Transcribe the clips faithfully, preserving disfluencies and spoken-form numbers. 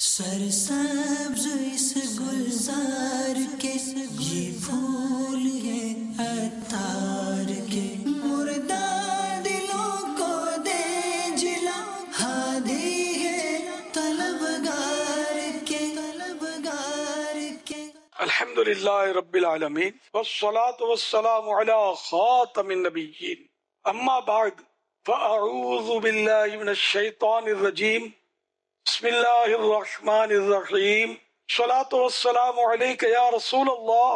سرسبز اس گلزار کے یہ پھول ہے عطار کے، مردہ دلوں کو دے جلا، ہادی ہے طلبگار کے طلبگار کے۔ الحمد للہ رب العالمین والصلاة والسلام علی خاتم النبیین، اما بعد فاعوذ باللہ من الشیطان الرجیم، بسم اللہ الرحمن الرحیم۔ الصلاة والسلام علیک یا رسول اللہ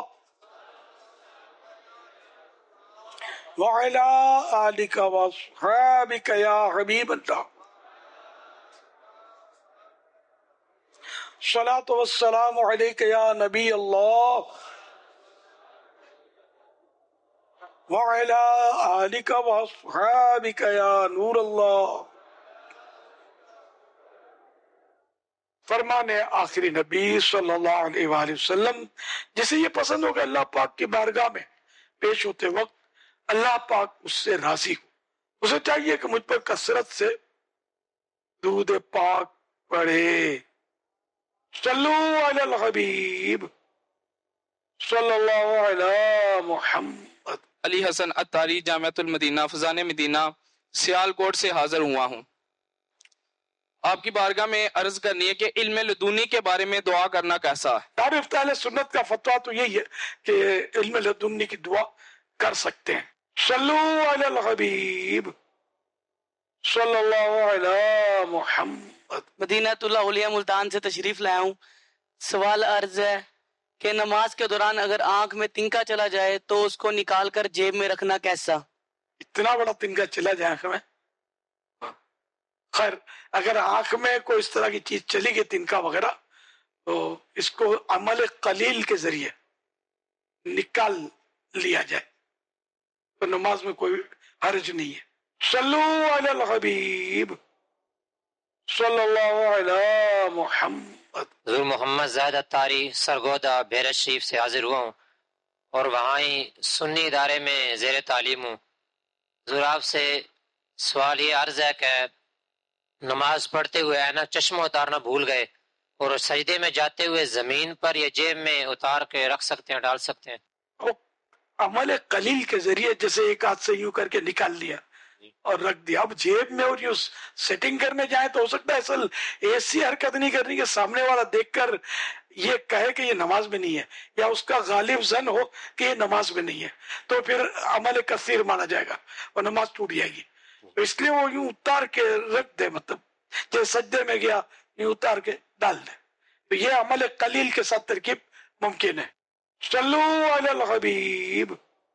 وعلی آلک واصحابک یا حبیب اللہ۔ الصلاة والسلام علیک یا نبی اللہ وعلی آلک واصحابک یا نور اللہ۔ فرمان آخری نبی صلی اللہ علیہ وآلہ وسلم، جسے یہ پسند ہو کہ اللہ پاک کی بارگاہ میں پیش ہوتے وقت اللہ پاک اس سے راضی ہو، اسے چاہیے کہ مجھ پر کثرت سے درود پاک پڑھے۔ صلو علی الحبیب صلی اللہ علی محمد۔ علی حسن اتاری، جامعۃ المدینہ فضان مدینہ سیال کوٹ سے حاضر ہوا ہوں۔ آپ کی بارگاہ میں عرض کرنی ہے کہ علم لدنی کے بارے میں دعا کرنا کیسا ہے؟ دار افتاء اہل سنت کا فتویٰ تو یہی ہے کہ علم لدنی کی دعا کر سکتے ہیں۔ صلو علی الحبیب صلی اللہ علی محمد۔ مدینہ اللہ علیہ ملتان سے تشریف لایا ہوں۔ سوال عرض ہے کہ نماز کے دوران اگر آنکھ میں تنکا چلا جائے تو اس کو نکال کر جیب میں رکھنا کیسا؟ اتنا بڑا تنکا چلا جائے آنکھ میں؟ خیر، اگر آنکھ میں کوئی اس طرح کی چیز چلی گئی تنکا وغیرہ تو اس کو عمل قلیل کے ذریعے نکال لیا جائے تو نماز میں کوئی حرج نہیں ہے۔ صلو علی الحبیب صلی اللہ علی محمد۔ حضور محمد زاہد اتاری سرگودا بیرت شریف سے حاضر ہوا ہوں اور وہاں ہی سنی ادارے میں زیر تعلیم ہوں۔ حضور آپ سے سوال یہ عرض ہے کہ نماز پڑھتے ہوئے ہے نا چشمہ اتارنا بھول گئے اور سجدے میں جاتے ہوئے زمین پر یا جیب میں اتار کے رکھ سکتے ہیں، ڈال سکتے ہیں؟ وہ عمل قلیل کے ذریعے جیسے ایک ہاتھ سے یوں کر کے نکال لیا اور رکھ دیا، اب جیب میں اور یوں سیٹنگ کرنے جائیں تو ہو سکتا ہے اصل ایسی حرکت نہیں کرنی کہ سامنے والا دیکھ کر یہ کہے کہ یہ نماز میں نہیں ہے، یا اس کا غالب ظن ہو کہ یہ نماز میں نہیں ہے، تو پھر عمل کثیر مانا جائے گا اور نماز ٹوٹ جائے گی۔ تو اس لیے وہ یوں اتار کے رکھ دے، مطلب جیسے سجدے میں گیا یوں اتار کے ڈال دے، تو یہ عمل قلیل کے ساتھ ترکیب ممکن ہے۔ صلو علی الحبیب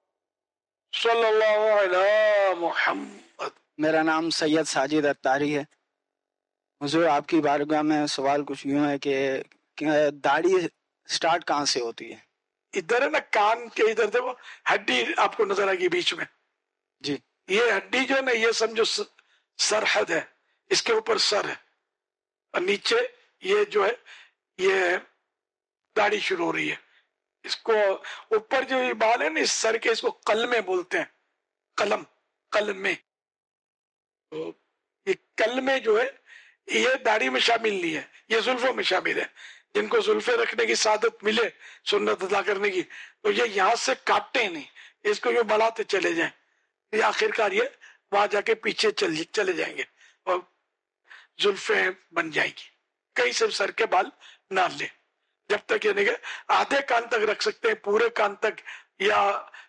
صلی اللہ علی محمد۔ میرا نام سید ساجد اتاری ہے۔ حضور آپ کی بارگاہ میں سوال کچھ یوں ہے کہ داڑھی سٹارٹ کہاں سے ہوتی ہے؟ ادھر ہے نا، کان کے ادھر دیکھو ہڈی آپ کو نظر آئے گی بیچ میں، جی یہ ہڈی جو ہے نا یہ سمجھو سرحد ہے، اس کے اوپر سر ہے اور نیچے یہ جو ہے یہ داڑھی شروع ہو رہی ہے۔ اس کو اوپر جو یہ بال ہے نا اس سر کے، اس کو قلمے بولتے ہیں، قلم قلمے۔ تو یہ قلمے جو ہے یہ داڑھی میں شامل نہیں ہے، یہ زلفوں میں شامل ہے۔ جن کو زلفیں رکھنے کی سعادت ملے سنت ادا کرنے کی تو یہ یہاں سے کاٹتے نہیں، اس کو یوں بڑھاتے چلے جائیں، یہ آخر کار یہ وہاں جا کے پیچھے چلے جائیں گے اور زلفیں بن جائیں گی۔ کہیں سے سر کے بال نہ لے، جب تک یہ نہیں کہ آدھے کان تک رکھ سکتے ہیں، پورے کان تک یا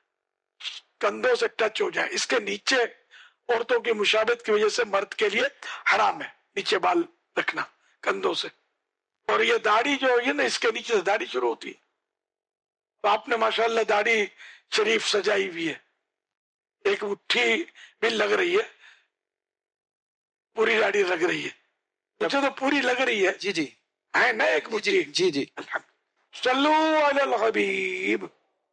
کندھوں سے ٹچ ہو جائے۔ اس کے نیچے عورتوں کی مشابہت کی وجہ سے مرد کے لیے حرام ہے نیچے بال رکھنا کندھوں سے۔ اور یہ داڑھی جو ہے نا اس کے نیچے سے داڑھی شروع ہوتی ہے، تو آپ نے ماشاءاللہ داڑھی شریف سجائی ہوئی ہے، ایک مٹھی بھی لگ رہی ہے، پوری داڑھی لگ رہی ہے، مجھے تو پوری لگ رہی ہے، جی جی ہے نا ایک مٹھی۔ جی جی صلو علی الحبیب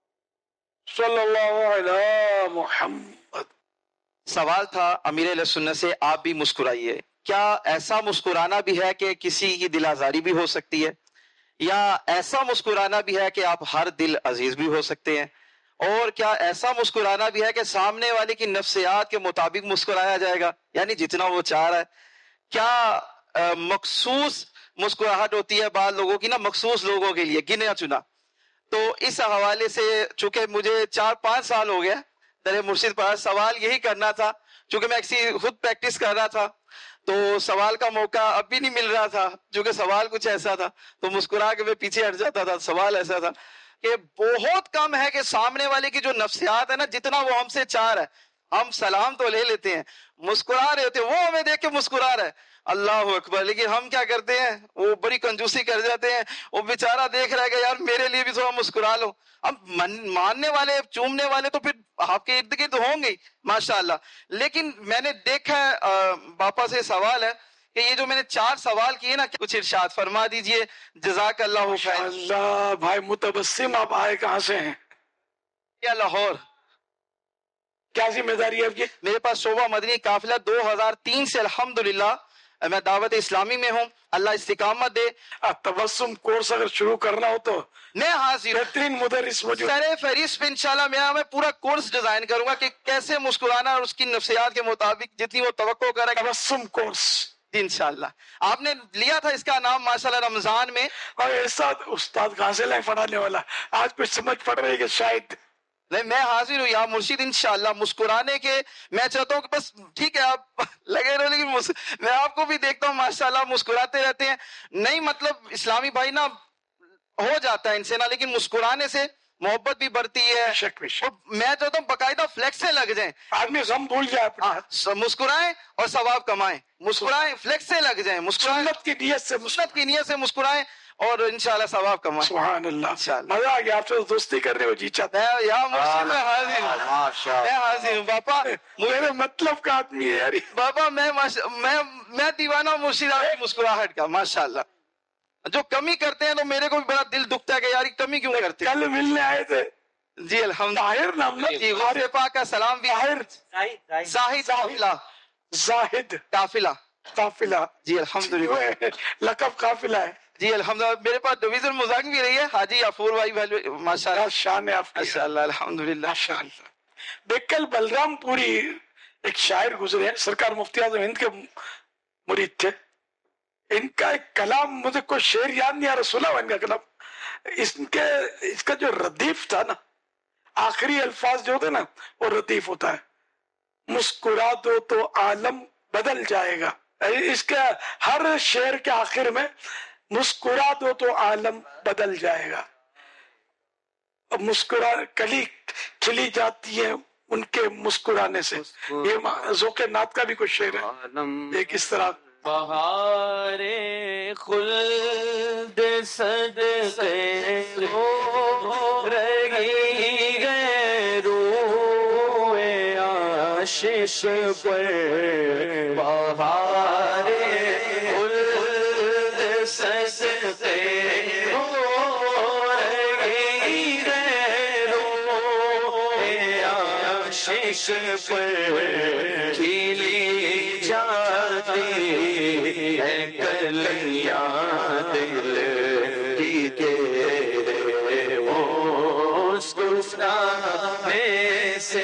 صلی اللہ علی محمد۔ سوال تھا امیر اہل سنت سے، آپ بھی مسکرائیے، کیا ایسا مسکرانا بھی ہے کہ کسی کی دل آزاری بھی ہو سکتی ہے، یا ایسا مسکرانا بھی ہے کہ آپ ہر دل عزیز بھی ہو سکتے ہیں، اور کیا ایسا مسکرانا بھی ہے کہ سامنے والے کی نفسیات کے مطابق مسکرایا جائے گا، یعنی جتنا وہ چاہ رہا ہے؟ کیا مخصوص مسکراہٹ ہوتی ہے بعض لوگوں کی نا مخصوص لوگوں کے لیے گنا چنا. تو اس حوالے سے چونکہ مجھے چار پانچ سال ہو گیا در مرشد پر سوال یہی کرنا تھا، چونکہ میں اکثر خود پریکٹس کر رہا تھا تو سوال کا موقع اب بھی نہیں مل رہا تھا، چونکہ سوال کچھ ایسا تھا تو مسکرا کے میں پیچھے ہٹ جاتا تھا. سوال ایسا تھا کہ بہت کم ہے کہ سامنے والے کی جو نفسیات ہے نا، جتنا وہ ہم سے چار ہے، ہم سلام تو لے لیتے ہیں، مسکرا رہے ہوتے ہیں، وہ ہمیں دیکھ کے مسکرا رہا ہے، اللہ اکبر، لیکن ہم کیا کرتے ہیں، وہ بڑی کنجوسی کر جاتے ہیں، وہ بیچارہ دیکھ رہا ہے کہ یار میرے لیے بھی تھوڑا مسکرا لو. اب ماننے والے چومنے والے تو پھر آپ کے ارد گرد ہوں گے ماشاءاللہ، لیکن میں نے دیکھا ہے، باپا سے سوال ہے کہ یہ جو میں نے چار سوال کیے نا، کچھ ارشاد فرما دیجئے. جزاک اللہ خیر. اللہ بھائی متبسم، آپ آئے کہاں سے ہیں؟ یا لاہور. کیا ذمہ داری ہے آپ کی؟ میرے پاس شعبہ مدنی قافلہ دو ہزار تین سے الحمدللہ میں دعوت اسلامی میں ہوں، اللہ استقامت دے. تبسم کورس اگر شروع کرنا ہو تو میں حاضر ہوں. بہترین مدرس موجود. سر فہرست پہ انشاءاللہ میرا میں پورا کورس ڈیزائن کروں گا کہ کیسے مسکرانا اور اس کی نفسیات کے مطابق جتنی وہ توقع کرے گا. تبسم کورس انشاءاللہ آپ نے لیا تھا اس کا نام ماشاءاللہ رمضان میں. اور ایسا استاد کہاں سے لائے پڑھانے والا؟ آج کچھ سمجھ پڑ رہی ہے کہ شاید نہیں، میں حاضر ہوں یا مرشد انشاءاللہ مسکرانے کے. میں چاہتا ہوں کہ بس ٹھیک ہے آپ لگے رہو، لیکن میں آپ کو بھی دیکھتا ہوں ماشاءاللہ مسکراتے رہتے ہیں. نہیں مطلب اسلامی بھائی نا ہو جاتا ہے ان سے نا، لیکن مسکرانے سے محبت بھی بڑھتی ہے. شک بھی شک. میں چاہتا ہوں باقاعدہ فلیکس سے لگ جائیں، آدمی غم بھول جائے اپنا. ہاں، مسکرائیں اور ثواب کمائیں. مسکرائیں، فلیکس سے لگ جائیں، مسکرائیں سنت کی نیت سے سنت کی نیت سے مسکرائیں اور انشاءاللہ ثواب کمائیں. سبحان اللہ. انشاءاللہ. مزہ آ گیا آپ سے دوستی کرنے کو جی چاہتا میں یا مرشد میں حاضر ہوں، میں حاضر ہوں باپا. میرے مطلب کا آدمی ہے یار. بابا میں میں میں دیوانہ مرشد آپ کی مسکراہٹ کا ماشاءاللہ. جو کمی کرتے ہیں تو میرے کو بھی بڑا دل دکھتا ہے کہ یار کمی کیوں کرتے ہیں. کل ملنے آئے تھے جی الحمد طاہر نام نا؟ جی غوث پاک کا سلام بھی. طاہر زاہد قافلہ. زاہد قافلہ. قافلہ. جی الحمدللہ. لقب قافلہ ہے. جی الحمدللہ. میرے پاس ڈویژن مذاق بھی رہی ہے حاجی غفور بھائی ماشاءاللہ. شان ہے آپ کی. ماشاءاللہ الحمدللہ. ماشاءاللہ. دیکھ کل بلرام پوری ایک شاعر گزرے ہیں، سرکار مفتی اعظم ہند کے مرید تھے. ان کا ایک کلام، مجھے کوئی شعر یاد نہیں آ رہا، سنا ہوا ان کا کلام. اس کے اس کا جو ردیف تھا نا، آخری الفاظ جو ہوتے نا وہ ردیف ہوتا ہے. مسکرا دو تو عالم بدل جائے گا. اس کے ہر شعر کے آخر میں مسکرا دو تو عالم بدل جائے گا. اب مسکرا کلی کھلی جاتی ہے ان کے مسکرانے سے. یہ ذوق نعت کا بھی کچھ شعر ہے ایک اس طرح. بہار خلد صدقے ہو رہی ہے روئے آشش پر. بہار خلد صدقے ہو رہی ہے روئے آشش پر. کھلی جاتی ہے کلیاں دل کی تیرے مسکرانے سے.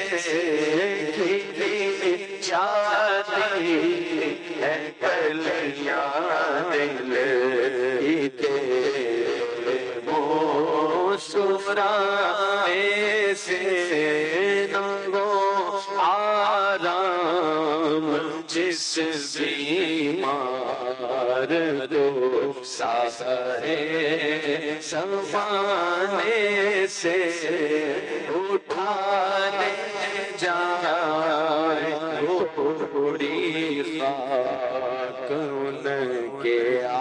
کھلی جاتی ہے کلیاں دل کی تیرے مسکرانے سے. نگو آرام جس بیمار کو سارے زمانے سے اٹھانے جائے تھوڑی خاک ان کے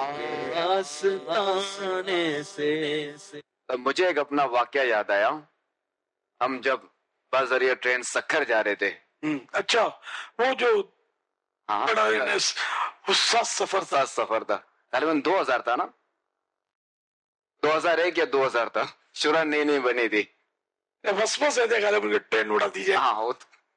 آستانے سے. مجھے ایک اپنا واقعہ یاد آیا. ہم جب بذریعہ ٹرین سکھر جا رہے تھے. اچھا، وہ جو ہاں سات سفر سات سفر تھا، غالباً دو ہزار تھا نا، دو ہزار ایک یا دو ہزار تھا. شورا نئی نئی بنی تھی. وسوسے ہے تھے غالباً ٹرین اڑا دی جائے. ہاں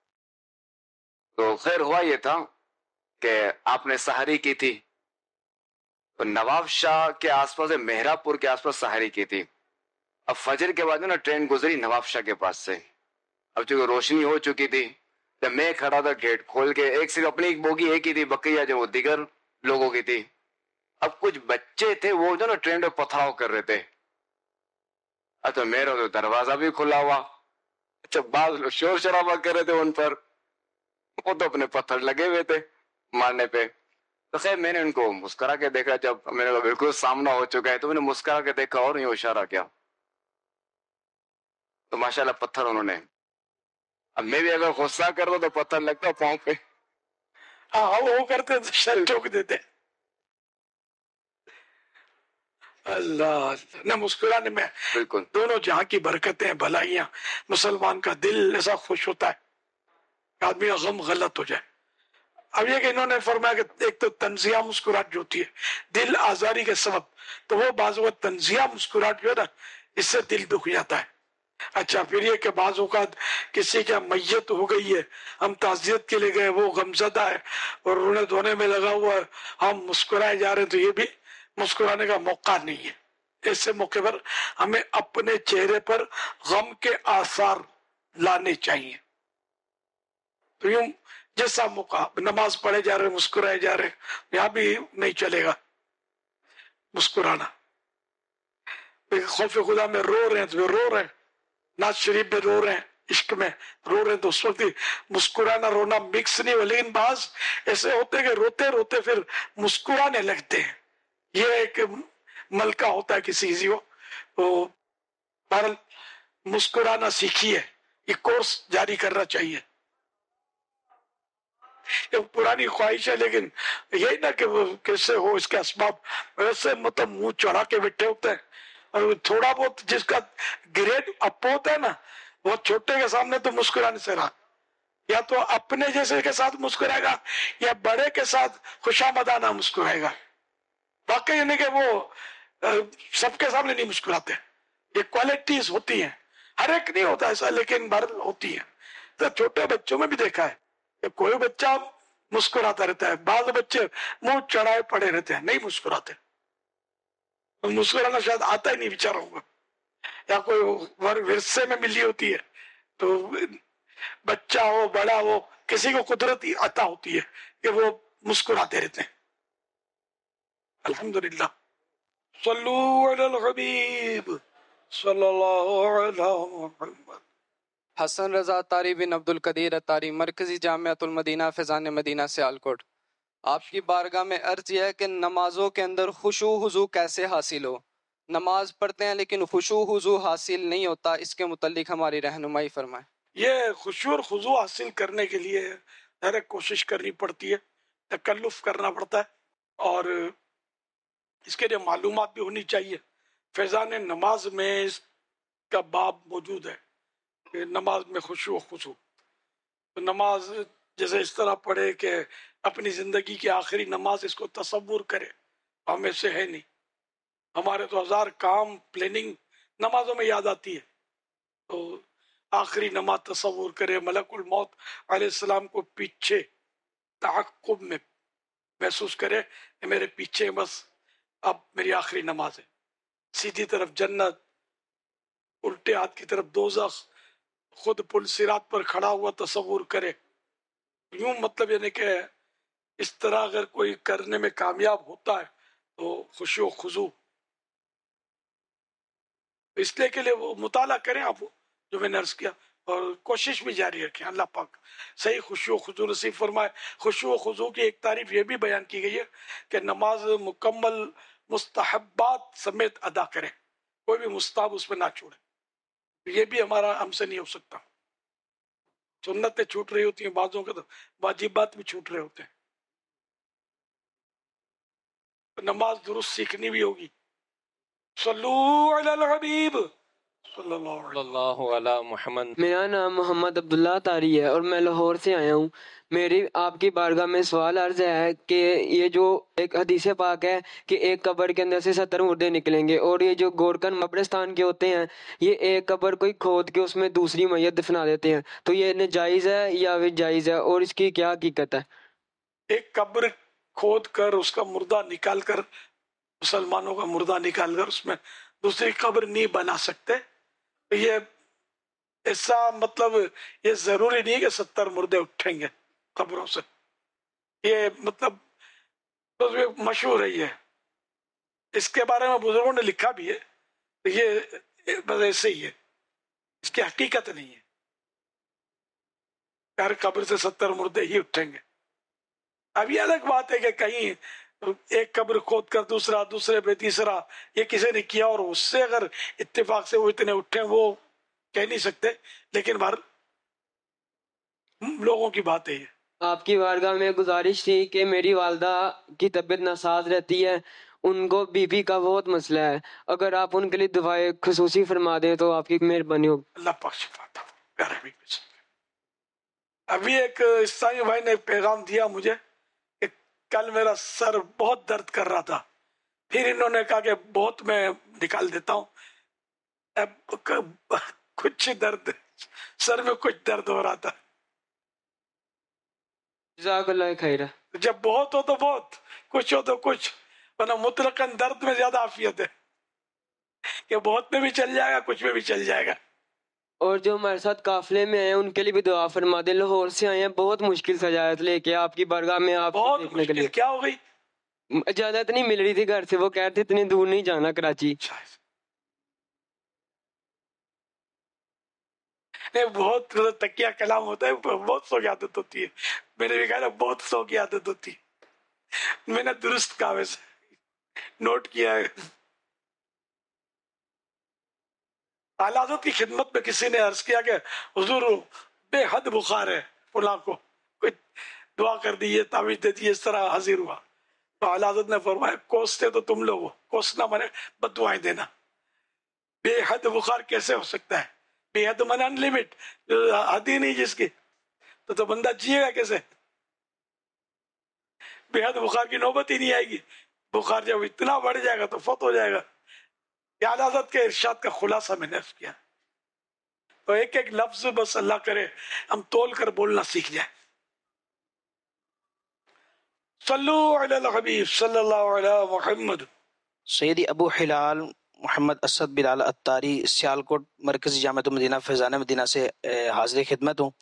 تو خیر ہوا یہ تھا کہ آپ نے سحری کی تھی تو نواب شاہ کے آس پاس، مہراب پور کے آس پاس سحری کی تھی. اب فجر کے بعد نا ٹرین گزری نواب شاہ کے پاس سے. اب چونکہ روشنی ہو چکی تھی جب میں کھڑا تھا گیٹ کھول کے، ایک صرف اپنی ایک بوگی ایک ہی تھی، بقیہ جو وہ دیگر لوگوں کی تھی. اب کچھ بچے تھے وہ جو نا ٹرین پہ پتھراؤ کر رہے تھے. اچھا میرا تو دروازہ بھی کھلا ہوا. اچھا بعض لوگ شور شرابہ کر رہے تھے ان پر, وہ تو اپنے پتھر لگے ہوئے تھے مارنے پہ. تو خیر میں نے ان کو مسکرا کے دیکھا, جب میرے کو بالکل سامنا ہو چکا ہے تو میں نے مسکرا کے دیکھا اور یوں اشارہ کیا تو ماشاءاللہ پتھر انہوں نے. اب میں بھی اگر غصہ کرتا تو پتھر لگتا پاؤں پہ. ہاں وہ کرتے تو شر ٹوک دیتے. اللہ نہ مسکرانے میں بالکل دونوں جہاں کی برکتیں بھلائیاں, مسلمان کا دل ایسا خوش ہوتا ہے آدمی کا غم غلط ہو جائے. اب یہ کہ انہوں نے فرمایا کہ ایک تو تنزیہ مسکراہٹ جو ہوتی ہے دل آزاری کے سبب, تو وہ بعض اوقات تنزیہ مسکراہٹ جو ہے نا اس سے دل دکھ جاتا ہے. اچھا پھر یہ کہ بعض اوقات کسی کا میت ہو گئی ہے, ہم تعزیت کے لیے گئے, وہ غمزدہ ہے اور رونے دھونے میں لگا ہوا ہے, ہم مسکرائے جا رہے ہیں, تو یہ بھی مسکرانے کا موقع نہیں ہے. ایسے موقع پر ہمیں اپنے چہرے پر غم کے آثار لانے چاہیے. تو یوں جیسا موقع, نماز پڑھے جا رہے مسکرائے جا رہے, یہاں بھی نہیں چلے گا مسکرانا. خوف خدا میں رو رہے ہیں تو رو رہے ہیں, ناز شریف میں رو رہے ہیں, عشق میں رو رہے ہیں, تو اس وقت مسکرانا رونا مکس نہیں ہو. لیکن بعض ایسے ہوتے کہ روتے روتے پھر مسکرانے لگتے ہیں. یہ ایک ملکہ ہوتا ہے کسی کسی کو, وہ بہرحال مسکرانا سیکھیے, یہ کورس جاری کرنا چاہیے. یہ پرانی خواہش ہے, لیکن یہی نہ کہ وہ کیسے ہو اس کے اسباب, ویسے مطلب منہ چڑھا کے بیٹھے ہوتے ہیں. اور تھوڑا بہت جس کا گریڈ اپ ہوتا ہے نا, وہ چھوٹے کے سامنے تو مسکرانے سے رہا, یا تو اپنے جیسے کے ساتھ مسکرائے گا یا بڑے کے ساتھ خوشامدانہ مسکرائے گا. واقعی یعنی کہ وہ سب کے سامنے نہیں مسکراتے. یہ کوالٹیز ہوتی ہیں, ہر ایک نہیں ہوتا ایسا, لیکن بہرحال ہوتی ہیں. تو چھوٹے بچوں میں بھی دیکھا ہے کہ کوئی بچہ مسکراتا رہتا ہے, بعض بچے منہ چڑھائے پڑے رہتے ہیں, نہیں مسکراتے. مسکرانا شاید آتا ہی نہیں بیچاروں کو, یا کوئی ورثے میں ملی ہوتی ہے. تو بچہ ہو بڑا ہو, کسی کو قدرتی عطا ہوتی ہے کہ وہ مسکراتے رہتے ہیں. الحمدللہ. صلو علی الحبیب صلی اللہ علیہ محمد. حسن رضا طاری بن عبد القدیر اتاری, مرکزی جامعۃ المدینہ فیضان مدینہ سیالکوٹ. آپ کی بارگاہ میں عرض یہ ہے کہ نمازوں کے اندر خشوع خضوع کیسے حاصل ہو؟ نماز پڑھتے ہیں لیکن خشوع خضوع حاصل نہیں ہوتا, اس کے متعلق ہماری رہنمائی فرمائیں. یہ خشوع اور خضوع حاصل کرنے کے لیے ہر کوشش کرنی پڑتی ہے, تکلف کرنا پڑتا ہے, اور اس کے لیے معلومات بھی ہونی چاہیے. فیضان نماز میں اس کا باب موجود ہے کہ نماز میں خشوع و خضوع. نماز جیسے اس طرح پڑھے کہ اپنی زندگی کی آخری نماز اس کو تصور کرے, ہمیں سے ہے نہیں. ہمارے تو ہزار کام پلاننگ نمازوں میں یاد آتی ہے. تو آخری نماز تصور کرے, ملک الموت علیہ السلام کو پیچھے تعقب میں محسوس کرے کہ میرے پیچھے بس اب میری آخری نماز ہے. سیدھی طرف جنت, الٹے ہاتھ کی طرف دوزخ, خود پل صراط پر کھڑا ہوا تصور کرے. یوں مطلب یعنی کہ اس طرح اگر کوئی کرنے میں کامیاب ہوتا ہے تو خشوع و خضوع, اس لیے کے لیے وہ مطالعہ کریں آپ, جو میں نے عرض کیا, اور کوشش بھی جاری رکھیں. اللہ پاک صحیح خشوع و خضوع نصیب فرمائے. خشوع و خضوع کی ایک تعریف یہ بھی بیان کی گئی ہے کہ نماز مکمل مستحبات سمیت ادا کریں, کوئی بھی مستحب اس میں نہ چھوڑے. یہ بھی ہمارا ہم سے نہیں ہو سکتا. سنتیں چھوٹ رہی ہوتی ہیں بعضوں کے, تو واجبات بھی چھوٹ رہے ہوتے ہیں. نماز درست سیکھنی بھی ہوگی. صلو علی الحبیب صلی اللہ علی محمد. میرا نام محمد عبداللہ طاری ہے اور میں لاہور سے آیا ہوں. میری آپ کی بارگاہ میں سوال عرض ہے کہ یہ جو ایک حدیث پاک ہے کہ ایک قبر کے اندر سے ستر مردے نکلیں گے, اور یہ جو گورکن قبرستان کے ہوتے ہیں یہ ایک قبر کوئی کھود کے اس میں دوسری میت دفنا دیتے ہیں, تو یہ ناجائز ہے یا بھی جائز ہے, اور اس کی کیا حقیقت ہے؟ ایک قبر کھود کر اس کا مردہ نکال کر, مسلمانوں کا مردہ نکال کر اس میں دوسری قبر نہیں بنا سکتے. یہ ایسا مطلب یہ ضروری نہیں کہ ستر مردے اٹھیں گے قبروں سے. یہ مطلب مشہور ہے یہ اس کے بارے میں بزرگوں نے لکھا بھی ہے، یہ بس ایسے ہی ہے، اس کی حقیقت نہیں ہے. ہر قبر سے ستر مردے ہی اٹھیں گے. اب یہ الگ بات ہے کہ کہیں ایک قبر کھود کر دوسرا، دوسرے پہ تیسرا، یہ کسی نے کیا اور اس سے اگر اتفاق سے وہ اتنے اٹھے وہ کہہ نہیں سکتے، لیکن بہر لوگوں کی بات ہے. یہ آپ کی بارگاہ میں گزارش تھی کہ میری والدہ کی طبیعت ناساز رہتی ہے، ان کو بی پی کا بہت مسئلہ ہے، اگر آپ ان کے لیے دعائیں خصوصی فرما دیں تو آپ کی مہربانی ہوگی. اللہ پاک شفا عطا فرمائے. پیارے حبیب صلی اللہ علیہ وسلم. ابھی ایک عیسائی بھائی نے پیغام دیا مجھے کہ کل میرا سر بہت درد کر رہا تھا، پھر انہوں نے کہا کہ بہت میں نکال دیتا ہوں. اب کچھ درد سر میں کچھ درد ہو رہا تھا. جزاک اللہ خیر. جب بہت ہو تو بہت، کچھ ہو تو کچھ، ورنہ مطلقاً درد میں زیادہ عافیت ہے کہ بہت میں بھی چل جائے گا، کچھ میں بھی چل جائے گا. اور جو ہمارے ساتھ قافلے میں ہیں ان کے لیے بھی دعا فرما دیں. لاہور سے آئے ہیں، بہت مشکل سجایت لے کے آپ کی بارگاہ میں آپ کو بہت دیکھنے کے مشکل. لیے. کیا ہو گئی؟ اجازت نہیں مل رہی تھی گھر سے، وہ کہتے اتنی دور نہیں جانا کراچی. نہیں، بہت تکیہ کلام ہوتا ہے، بہت سو کی عادت ہوتی ہے. میں نے بھی کہا نا بہت سو کی عادت ہوتی ہے. میں نے درست کہا، ویسے نوٹ کیا ہے. اعلیٰ حضرت کی خدمت میں کسی نے عرض کیا کہ حضور بے حد بخار ہے فلاں کو، کوئی دعا کر دیئے، تعویذ دے دیئے. اس طرح حاضر ہوا تو اعلیٰ حضرت نے فرمایا کوستے تو تم لوگ ہو، کوسنا مانے بد دعائیں دینا. بے حد بخار کیسے ہو سکتا ہے؟ بے حد من ان لمٹ، حد ہی نہیں جس کی، تو تو بندہ جیے گا کیسے؟ بے حد بخار کی نوبت ہی نہیں آئے گی. بخار جب اتنا بڑھ جائے گا تو فوت ہو جائے گا. یہ اعلیٰ حضرت کے ارشاد کا خلاصہ میں نے کیا. تو ایک ایک لفظ بس اللہ کرے ہم تول کر بولنا سیکھ جائیں. صلو علی الحبیب صلی اللہ علی محمد. سیدی ابو ہلال محمد اسد بلال اتاری سیالکوٹ مرکزی جامعۃ المدینہ فیضان مدینہ سے حاضر خدمت ہوں.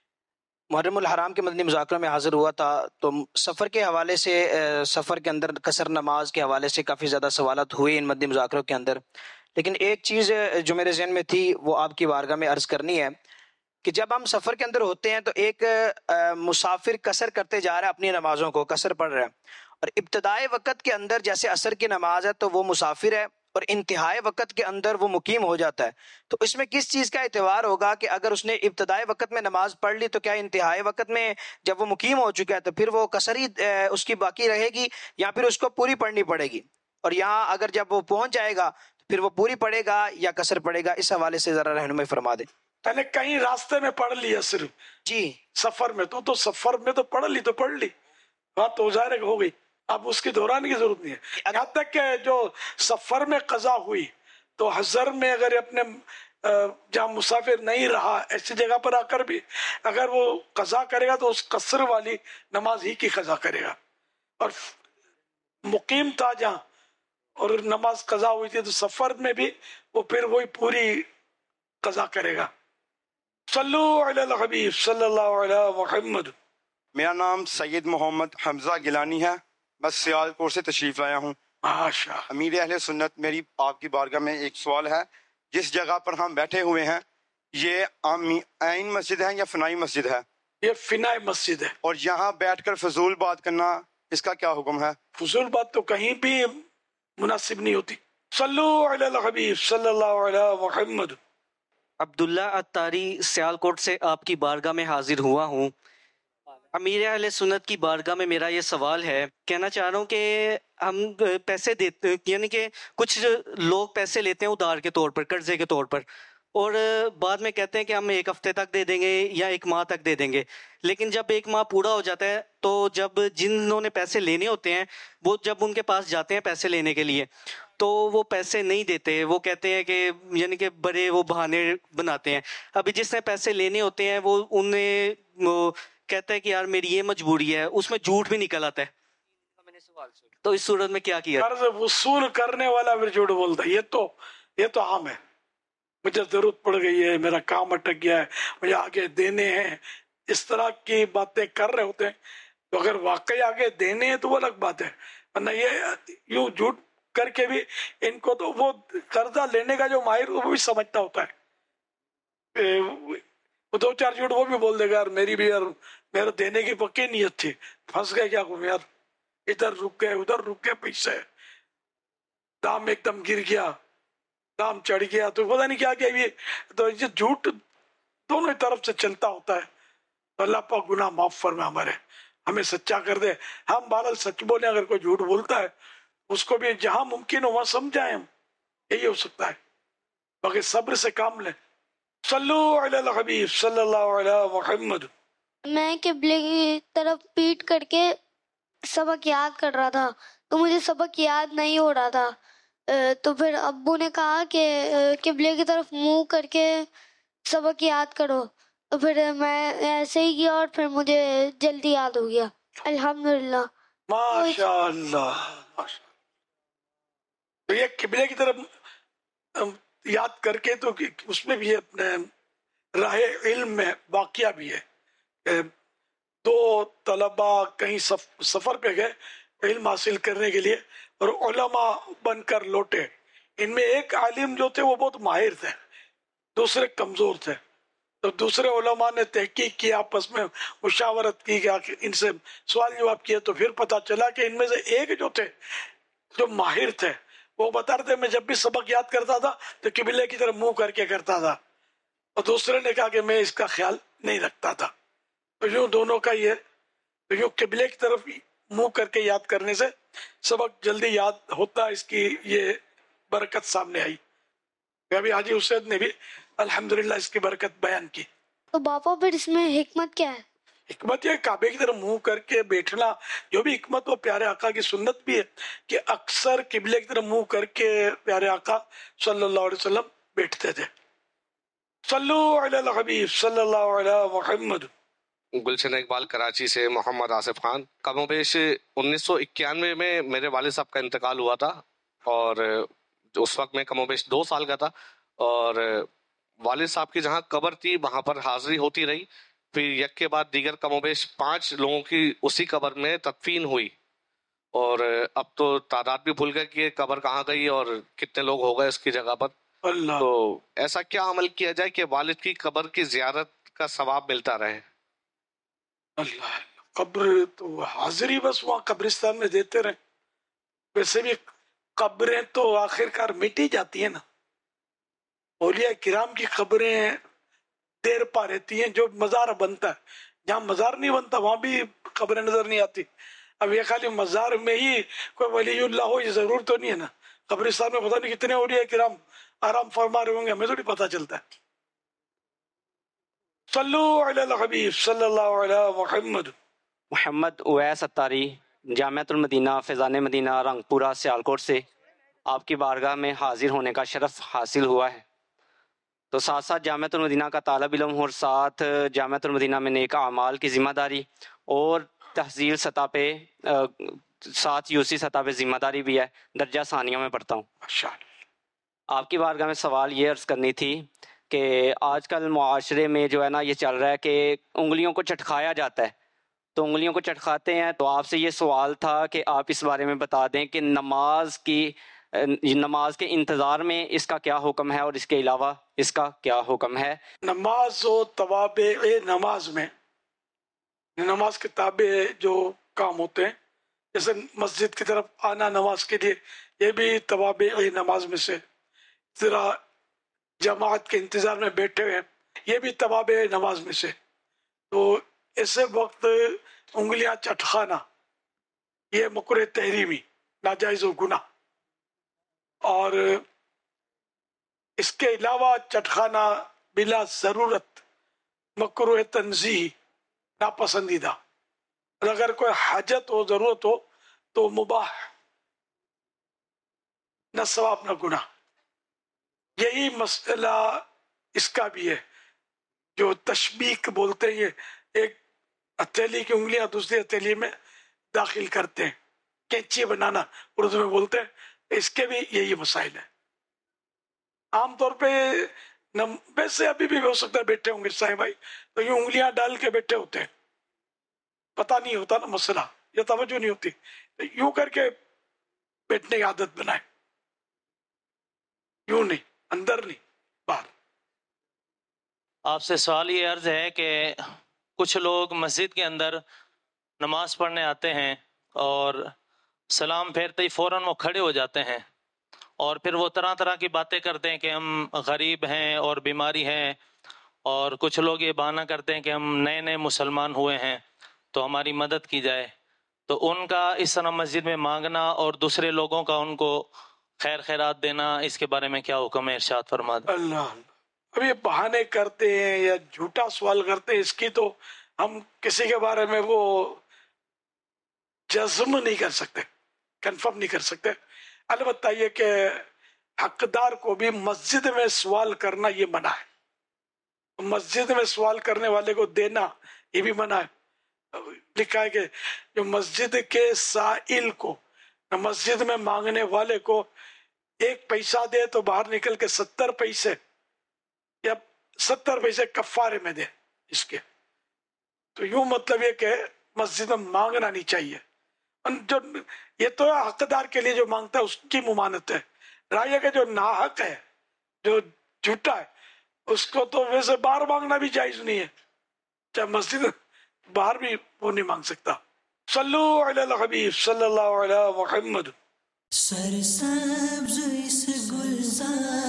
محرم الحرام کے مدنی مذاکروں میں حاضر ہوا تھا تو سفر کے حوالے سے، سفر کے اندر قصر نماز کے حوالے سے کافی زیادہ سوالات ہوئے ان مدنی مذاکروں کے اندر. لیکن ایک چیز جو میرے ذہن میں تھی وہ آپ کی بارگاہ میں عرض کرنی ہے کہ جب ہم سفر کے اندر ہوتے ہیں تو ایک مسافر قصر کرتے جا رہا ہے، اپنی نمازوں کو قصر پڑھ رہا ہے، اور ابتدائی وقت کے اندر جیسے عصر کی نماز ہے تو وہ مسافر ہے، اور انتہائی وقت کے اندر وہ مقیم ہو جاتا ہے. تو اس میں کس چیز کا اعتبار ہوگا کہ اگر اس نے ابتدائی وقت میں نماز پڑھ لی تو کیا انتہائی وقت میں جب وہ مقیم ہو چکا ہے تو پھر وہ قصر ہی اس کی باقی رہے گی، یا پھر اس کو پوری پڑھنی پڑے گی؟ اور یہاں اگر جب وہ پہنچ جائے گا تو پھر وہ پوری پڑھے گا یا قصر پڑھے گا؟ اس حوالے سے ذرا رہنمائی فرما دیں. میں نے کہیں راستے میں پڑھ لیا صرف جی سفر میں، تو تو سفر میں تو پڑھ لی تو پڑھ لی، ہاں تو ظاہر ہو گئی. اب اس کی دہرانے کی ضرورت نہیں ہے. یہاں تک کہ جو سفر میں قضا ہوئی تو حضر میں اگر اپنے جہاں مسافر نہیں رہا ایسی جگہ پر آ کر بھی اگر وہ قضا کرے گا تو اس قصر والی نماز ہی کی قضا کرے گا. اور مقیم تھا جہاں اور نماز قضا ہوئی تھی تو سفر میں بھی وہ پھر وہی پوری قضا کرے گا. صلو علی الحبیب صلی اللہ علی محمد. میرا نام سید محمد حمزہ گیلانی ہے، بس سیالکوٹ سے تشریف لایا ہوں. ماشاء امیر اہل سنت، میری آپ کی بارگاہ میں ایک سوال ہے. جس جگہ پر ہم بیٹھے ہوئے ہیں یہ عین مسجد ہے یا فنائی مسجد ہے؟ یہ فنائی مسجد ہے. اور یہاں بیٹھ کر فضول بات کرنا، اس کا کیا حکم ہے؟ فضول بات تو کہیں بھی مناسب نہیں ہوتی. صلو علی الحبیب صلی اللہ علی محمد. عبداللہ اتاری سیالکوٹ سے آپ کی بارگاہ میں حاضر ہوا ہوں. امیر اہل سنت کی بارگاہ میں میرا یہ سوال ہے، کہنا چاہ رہا ہوں کہ ہم پیسے دیتے، یعنی کہ کچھ لوگ پیسے لیتے ہیں ادھار کے طور پر، قرضے کے طور پر، اور بعد میں کہتے ہیں کہ ہم ایک ہفتے تک دے دیں گے یا ایک ماہ تک دے دیں گے. لیکن جب ایک ماہ پورا ہو جاتا ہے تو جب جنہوں نے پیسے لینے ہوتے ہیں وہ جب ان کے پاس جاتے ہیں پیسے لینے کے لیے تو وہ پیسے نہیں دیتے. وہ کہتے ہیں کہ یعنی کہ بڑے وہ بہانے بناتے ہیں. ابھی جس نے پیسے لینے ہوتے ہیں وہ انہیں وہ کہتا ہے کہ یار میری یہ مجبوری ہے، اس میں جھوٹ بھی نکل آتا ہے. تو اس صورت میں کیا کیا؟ قرض وصول کرنے والا پھر جھوٹ بولتا ہے. یہ تو یہ تو عام ہے. مجھے ضرورت پڑ گئی ہے، میرا کام اٹک گیا ہے، مجھے آگے دینے ہیں، اس طرح کی باتیں کر رہے ہوتے ہیں. تو اگر واقعی آگے دینے ہیں تو وہ الگ بات ہے، ورنہ یہ یوں جھوٹ کر کے بھی ان کو تو وہ قرضہ لینے کا جو ماہر وہ بھی سمجھتا ہوتا ہے، وہ دو چار جھوٹ وہ بھی بول دے گا یار میری بھی یار میرا دینے کی پکی نیت تھی، پھنس گئے کیا یار، ادھر رک گئے ادھر رک گئے، پیچھے دام ایک دم گر گیا، دام چڑھ گیا، تو پتہ نہیں کیا کہ تو یہ جھوٹ دونوں طرف سے چلتا ہوتا ہے. تو اللہ پاک گناہ معاف فرمائے ہمارے، ہمیں سچا کر دے. ہم بہرحال سچ بولیں، اگر کوئی جھوٹ بولتا ہے اس کو بھی جہاں ممکن ہو وہاں سمجھائیں، ہم یہی ہو سکتا ہے، باقی صبر سے کام لیں. صلو علی الحبیب صلی اللہ علیہ محمد. میں قبلے کی طرف پیٹ کر کے سبق یاد کر رہا تھا تو مجھے سبق یاد نہیں ہو رہا تھا، تو پھر ابو نے کہا کہ قبلے کی طرف منہ کر کے سبق یاد کرو، تو پھر میں ایسے ہی کیا اور پھر مجھے جلدی یاد ہو گیا الحمدللہ. ماشاء اللہ. تو یہ قبلے کی طرف یاد کر کے تو اس میں بھی اپنے راہ علم میں واقعہ بھی ہے. دو طلباء کہیں سفر پہ گئے علم حاصل کرنے کے لیے اور علماء بن کر لوٹے. ان میں ایک عالم جو تھے وہ بہت ماہر تھے، دوسرے کمزور تھے. تو دوسرے علماء نے تحقیق کی، آپس میں مشاورت کی، ان سے سوال جواب کیا، تو پھر پتا چلا کہ ان میں سے ایک جو تھے جو ماہر تھے وہ بتا رہے تھے میں جب بھی سبق یاد کرتا تھا تو قبلے کی طرف منہ کر کے کرتا تھا، اور دوسرے نے کہا کہ میں اس کا خیال نہیں رکھتا تھا. تو یوں دونوں کا یہ تو یوں قبلے کی طرف منہ کر کے یاد کرنے سے سبق جلدی یاد ہوتا ہے، اس کی یہ برکت سامنے آئی. ابھی حاجی حسین نے بھی الحمدللہ اس کی برکت بیان کی. تو باپا پھر اس میں حکمت کیا ہے؟ حکمت یہ کعبے کی طرف منہ کر کے بیٹھنا، جو بھی حکمت وہ پیارے آقا کی سنت بھی ہے کہ اکثر قبلے کی طرف منہ کر کے پیارے آقا صلی اللہ علیہ وسلم بیٹھتے تھے. صلو علی الحبیب صلی اللہ علیہ محمد. گلشن اقبال کراچی سے محمد آصف خان. کم و بیش انیس سو اکیانوے میں میرے والد صاحب کا انتقال ہوا تھا، اور اس وقت میں کم و بیش دو سال کا تھا، اور والد صاحب کی جہاں قبر تھی وہاں پر حاضری ہوتی رہی. پھر یک کے بعد دیگر کم و بیش پانچ لوگوں کی اسی قبر میں تدفین ہوئی، اور اب تو تعداد بھی بھول گئے کہ قبر کہاں گئی اور کتنے لوگ ہو گئے اس کی جگہ پر. اللہ. تو ایسا کیا عمل کیا جائے کہ والد کی قبر کی زیارت کا ثواب ملتا رہے؟ اللہ، قبر تو حاضری بس وہاں قبرستان میں دیتے رہے. ویسے بھی قبریں تو آخر کار مٹی جاتی ہیں نا، اولیاء کرام کی قبریں دیر پا رہتی ہیں. جو مزار بنتا ہے، جہاں مزار نہیں بنتا وہاں بھی قبریں نظر نہیں آتی. اب یہ خالی مزار میں ہی کوئی ولی اللہ ہو یہ ضرور تو نہیں ہے نا. قبرستان میں پتہ نہیں کتنے اولیاء کرام آرام فرما رہے ہوں گے، ہمیں تھوڑی پتہ چلتا ہے. صلو علی الحبیب صلی اللہ علیہ محمد. محمد اویس اتاری، جامعۃ المدینہ فیضان مدینہ رنگ پورہ سیالکوٹ سے آپ کی بارگاہ میں حاضر ہونے کا شرف حاصل ہوا ہے. تو ساتھ ساتھ جامعۃ المدینہ کا طالب علم اور ساتھ جامعۃ المدینہ میں نیک اعمال کی ذمہ داری اور تحصیل سطح پہ ساتھ یو سی سطح پہ ذمہ داری بھی ہے. درجہ ثانیہ میں پڑھتا ہوں. آپ کی بارگاہ میں سوال یہ عرض کرنی تھی کہ آج کل معاشرے میں جو ہے نا یہ چل رہا ہے کہ انگلیوں کو چٹکایا جاتا ہے، تو انگلیوں کو چٹکاتے ہیں. تو آپ سے یہ سوال تھا کہ آپ اس بارے میں بتا دیں کہ نماز کی نماز کے انتظار میں اس کا کیا حکم ہے اور اس کے علاوہ اس کا کیا حکم ہے. نماز و توابع نماز میں نماز کے تابع جو کام ہوتے ہیں، جیسے مسجد کی طرف آنا نماز کے لیے، یہ بھی توابع نماز میں سے. ذرا جماعت کے انتظار میں بیٹھے ہوئے، یہ بھی توابع نماز میں سے. تو ایسے وقت انگلیاں چٹکانا یہ مکروہ تحریمی، ناجائز و گناہ. اور اس کے علاوہ چٹکانا بلا ضرورت مکروہ تنزیہی، ناپسندیدہ. اور اگر کوئی حاجت ہو ضرورت ہو تو مباح، نہ ثواب نہ گناہ. یہی مسئلہ اس کا بھی ہے جو تشبیک بولتے ہیں، یہ ایک ہتھیلی کی انگلیاں دوسری ہتھیلی میں داخل کرتے ہیں، کینچی بنانا اردو میں بولتے ہیں. اس کے بھی یہی مسائل ہیں. عام طور پہ ویسے ابھی بھی ہو سکتا ہے بیٹھے ہوں گے سائیں بھائی تو یہ انگلیاں ڈال کے بیٹھے ہوتے ہیں، پتہ نہیں ہوتا نا مسئلہ، یہ توجہ نہیں ہوتی. یوں کر کے बैठने की आदत बनाए, यूं नहीं, अंदर नहीं, बाहर। आपसे सवाल ये अर्ज है कि कुछ लोग मस्जिद के अंदर नमाज पढ़ने आते हैं और सलाम फेरते ही फौरन वो खड़े हो जाते हैं और फिर वो तरह तरह की बातें करते हैं कि हम गरीब हैं और बीमारी हैं, और कुछ लोग ये बहाना करते हैं कि हम नए नए मुसलमान हुए हैं तो हमारी मदद की जाए। तो उनका इस तरह मस्जिद में मांगना और दूसरे लोगों का उनको खैर खैरात देना, इसके बारे में क्या हुक्म है, इरशाद फरमा दें। अल्लाह, अब ये बहाने करते हैं या झूठा सवाल करते हैं, इसकी तो हम किसी के बारे में वो जज्म नहीं कर सकते, कंफर्म नहीं कर सकते। अलबत्ता ये कि हकदार को भी मस्जिद में सवाल करना ये मना है, मस्जिद में सवाल करने वाले को देना ये भी मना है। लिखा है कि जो मस्जिद के साइल को, मस्जिद में मांगने वाले को एक पैसा दे तो बाहर निकल के सत्तर पैसे या सत्तर पैसे कफारे में दे इसके। तो यूं मतलब ये कि मस्जिद में मांगना नहीं चाहिए। जो ये तो हकदार के लिए जो मांगता है उसकी मुमानत है। राय के जो नाहक है, जो झूठा है, उसको तो वैसे बाहर मांगना भी जायज नहीं है, चाहे मस्जिद बाहर भी वो नहीं मांग सकता। सल्लु अला हबीब सल्लल्लाहु अलैहि मुहम्मद। सरसब्ज इस गुलजार